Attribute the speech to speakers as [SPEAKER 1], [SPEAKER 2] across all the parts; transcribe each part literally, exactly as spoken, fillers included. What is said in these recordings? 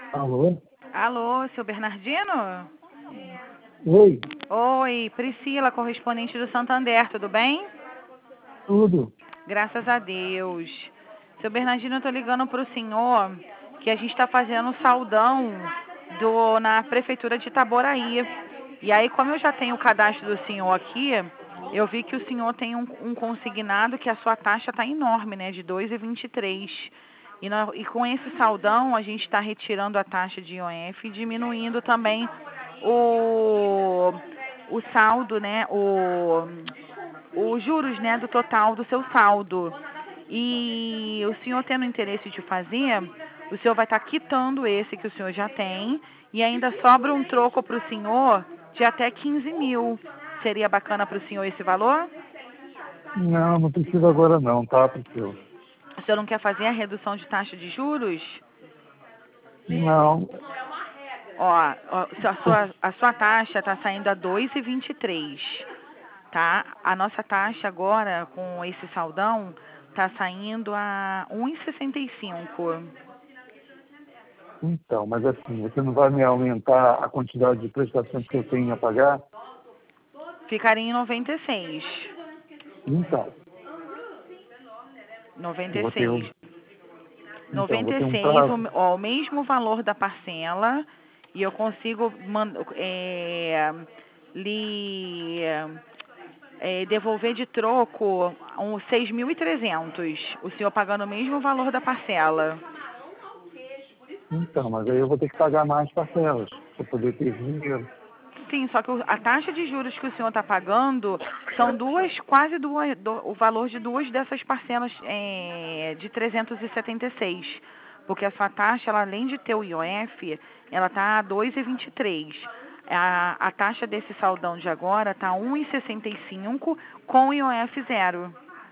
[SPEAKER 1] Alô?
[SPEAKER 2] Alô, seu Bernardino?
[SPEAKER 1] Oi,
[SPEAKER 2] Oi, Priscila, correspondente do Santander, tudo bem?
[SPEAKER 1] tudo.
[SPEAKER 2] Graças a Deus. Seu Bernardino, eu tô ligando pro senhor que a gente está fazendo um saldão do, na Prefeitura de Itaboraí. E aí, como eu já tenho o cadastro do senhor aqui, eu vi que o senhor tem um, um consignado que a sua taxa está enorme, né, de dois vírgula vinte e três. E, nó- e com esse saldão, a gente está retirando a taxa de I O F e diminuindo também o, o saldo, né, o, os juros, né, do total do seu saldo. E o senhor tendo interesse de fazer, o senhor vai estar quitando esse que o senhor já tem e ainda sobra um troco para o senhor de até quinze mil. Seria bacana para o senhor esse valor?
[SPEAKER 1] Não, não precisa agora não, tá, Priscila?
[SPEAKER 2] O senhor não quer fazer a redução de taxa de juros?
[SPEAKER 1] Não,
[SPEAKER 2] Ó, ó, se a sua, a sua taxa está saindo a dois vírgula vinte e três, tá? A nossa taxa agora, com esse saldão, está saindo a um vírgula sessenta e cinco.
[SPEAKER 1] então, mas assim, você não vai me aumentar a quantidade de prestações que eu tenho a pagar?
[SPEAKER 2] Ficaria em noventa e seis.
[SPEAKER 1] Então,
[SPEAKER 2] noventa
[SPEAKER 1] eu
[SPEAKER 2] e
[SPEAKER 1] vou ter
[SPEAKER 2] seis.
[SPEAKER 1] um, então, vou
[SPEAKER 2] noventa
[SPEAKER 1] ter
[SPEAKER 2] e
[SPEAKER 1] um
[SPEAKER 2] seis,
[SPEAKER 1] prazo.
[SPEAKER 2] o, ó, o mesmo valor da parcela, e eu consigo man- é, lhe é, devolver de troco uns seis mil e trezentos, o senhor pagando o mesmo valor da parcela.
[SPEAKER 1] Então, mas aí eu vou ter que pagar mais parcelas para poder ter esse dinheiro.
[SPEAKER 2] Sim, só que o- a taxa de juros que o senhor está pagando são duas, quase duas, do- o valor de duas dessas parcelas é, de trezentos e setenta e seis. Porque a sua taxa, ela, além de ter o I O F, ela está a dois vírgula vinte e três. A, a taxa desse saldão de agora está um vírgula sessenta e cinco com I O F zero.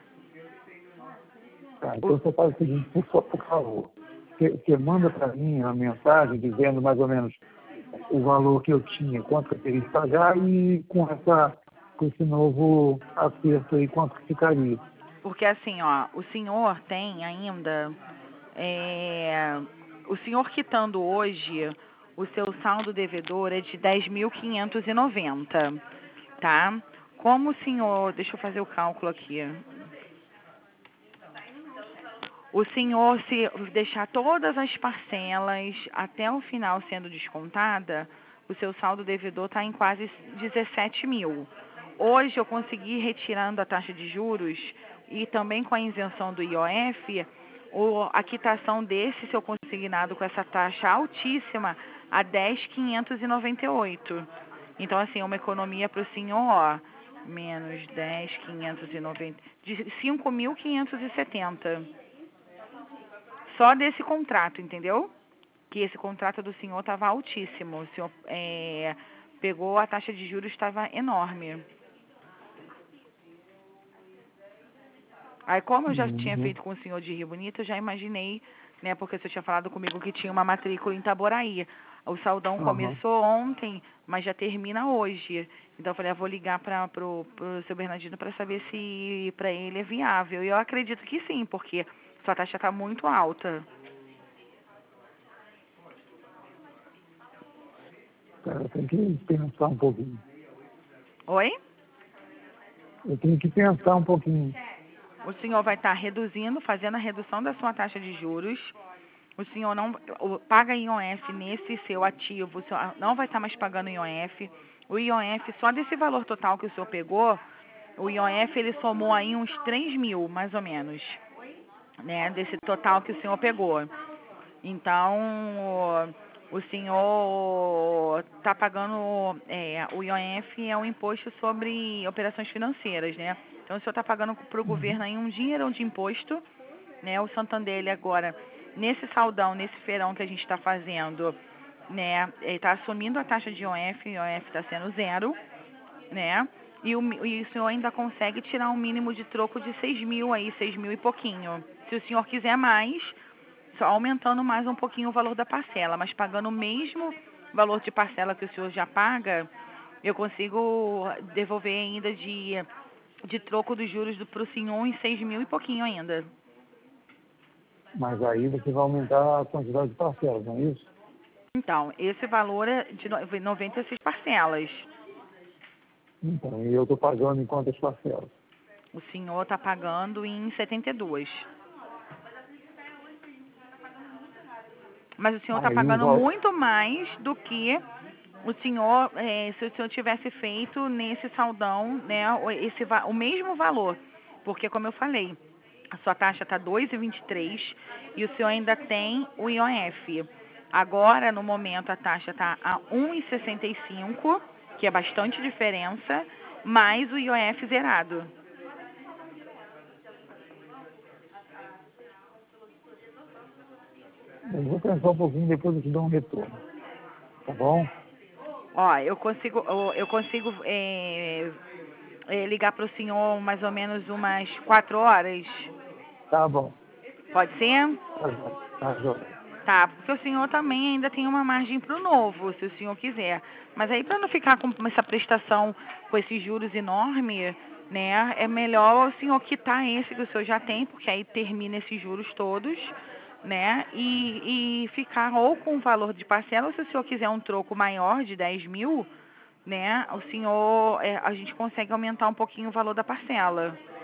[SPEAKER 1] Tá,
[SPEAKER 2] O-
[SPEAKER 1] então você faz o seguinte, por, fa- por favor. Você, você manda para mim uma mensagem dizendo mais ou menos o valor que eu tinha, quanto que eu teria que pagar e com, essa, com esse novo acerto aí, quanto que ficaria.
[SPEAKER 2] Porque assim, ó, o senhor tem ainda, é, o senhor quitando hoje, o seu saldo devedor é de dez mil quinhentos e noventa, tá? Como o senhor, deixa eu fazer o cálculo aqui. O senhor, se deixar todas as parcelas até o final sendo descontada, o seu saldo devedor está em quase dezessete mil. Hoje eu consegui retirando a taxa de juros e também com a isenção do I O F, o- a quitação desse seu consignado com essa taxa altíssima a dez mil quinhentos e noventa e oito. Então, assim, é uma economia para o senhor, ó, menos dez mil quinhentos e noventa, de cinco mil quinhentos e setenta. Só desse contrato, entendeu? Que esse contrato do senhor estava altíssimo. O senhor é, pegou, a taxa de juros estava enorme. Aí, como eu já tinha
[SPEAKER 1] Uhum.
[SPEAKER 2] feito com o senhor de Rio Bonito, eu já imaginei, né? Porque o senhor tinha falado comigo que tinha uma matrícula em Itaboraí. O saldão
[SPEAKER 1] Aham.
[SPEAKER 2] começou ontem, mas já termina hoje. Então, eu falei, ah, vou ligar para pro, pro seu Bernardino para saber se para ele é viável. E eu acredito que sim, porque sua taxa está muito alta.
[SPEAKER 1] Cara, eu tenho que pensar um pouquinho.
[SPEAKER 2] Oi?
[SPEAKER 1] Eu tenho que pensar um pouquinho.
[SPEAKER 2] O senhor vai estar reduzindo, fazendo a redução da sua taxa de juros. O senhor não o- paga I O F nesse seu ativo, o senhor não vai estar mais pagando I O F. O I O F, só desse valor total que o senhor pegou, o I O F ele somou aí uns três mil, mais ou menos, né? Desse total que o senhor pegou. Então, o senhor está pagando, é, o I O F é um imposto sobre operações financeiras, né? Então, o senhor está pagando para o
[SPEAKER 1] Uhum.
[SPEAKER 2] governo aí um dinheirão de imposto, né? O Santander, ele agora, nesse saldão, nesse feirão que a gente está fazendo, né? Ele está assumindo a taxa de I O F, o I O F está sendo zero, né? E o, mi- e o senhor ainda consegue tirar um mínimo de troco de seis mil aí, seis mil e pouquinho. Se o senhor quiser mais, só aumentando mais um pouquinho o valor da parcela, mas pagando o mesmo valor de parcela que o senhor já paga, eu consigo devolver ainda de, de troco dos juros para o senhor em seis mil e pouquinho ainda.
[SPEAKER 1] Mas aí você vai aumentar a quantidade de parcelas, não é isso?
[SPEAKER 2] Então, esse valor é de no- noventa e seis parcelas.
[SPEAKER 1] Então, e eu estou pagando em quantas parcelas?
[SPEAKER 2] O senhor está pagando em setenta e duas. Mas o senhor está
[SPEAKER 1] Aí o
[SPEAKER 2] pagando
[SPEAKER 1] val-
[SPEAKER 2] muito mais do que o senhor, eh, se o senhor tivesse feito nesse saldão, né, o- esse, va- o mesmo valor. Porque, como eu falei, a sua taxa está dois vírgula vinte e três e o senhor ainda tem o I O F. Agora, no momento, a taxa está a um vírgula sessenta e cinco, que é bastante diferença, mais o I O F zerado.
[SPEAKER 1] eu vou pensar um pouquinho, depois eu te dou um retorno. Tá bom?
[SPEAKER 2] Ó, eu consigo, eu eu consigo eh, eh, ligar para o senhor mais ou menos umas quatro horas.
[SPEAKER 1] Tá bom.
[SPEAKER 2] Pode ser?
[SPEAKER 1] Tá joia. Tá joia.
[SPEAKER 2] Tá, porque o senhor também ainda tem uma margem para o novo, se o senhor quiser. Mas aí, para não ficar com essa prestação, com esses juros enormes, né, é melhor o senhor quitar esse que o senhor já tem, porque aí termina esses juros todos, né, e, e ficar ou com o valor de parcela, ou se o senhor quiser um troco maior de dez mil, né, o senhor, é, a gente consegue aumentar um pouquinho o valor da parcela.